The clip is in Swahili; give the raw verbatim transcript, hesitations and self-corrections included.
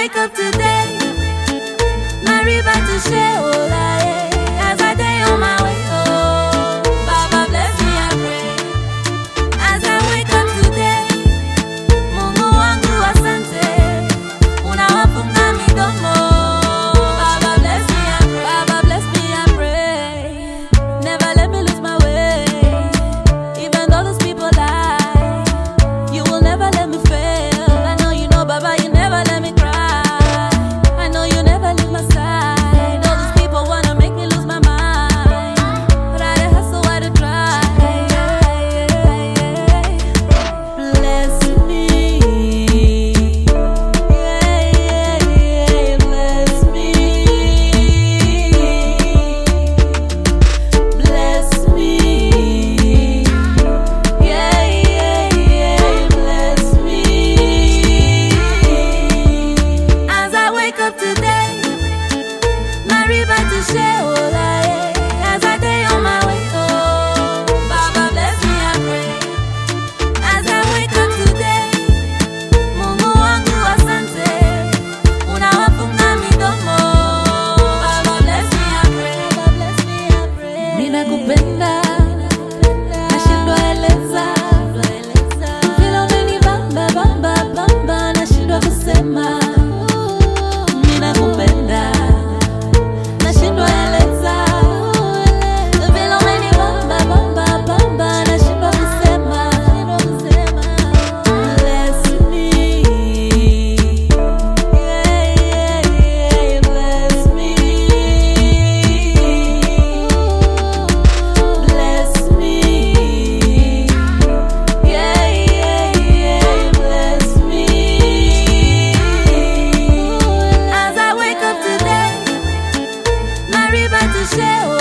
wake up today, my river to share all I as I day on my way. Oh, Baba bless me, I pray. As I wake up today, Mungu wangu asante, unawafunga midomo. Baba bless me, I pray. Baba bless me, I pray. Never let me lose my way, even though those people lie. You will never let me fail. I know you know, Baba, you never let me cry. I know you never leave my side. All these people wanna make me lose my mind, but I dey hustle, I dey try. Bless me, yeah, yeah, yeah. Bless me, bless me, yeah, yeah, yeah. Bless me. As I wake up today, my river to share all I as I day on my way. Oh, Baba bless me, I pray. As I wake up today, Mungu wangu asante, unawafunga midomo. Baba bless me, I pray. Baba bless me, I pray. Mimi nakupenda, nashindwa eleza, vile umenibamba bamba bamba, nashindwa kusema. Mimi nakupenda, nashindwa eleza, vile umenibamba bamba bamba, nashindwa kusema. Bless me, yeah, yeah, yeah. Bless me, bless me, yeah, yeah, yeah. Bless me. As I wake up today, my river to share.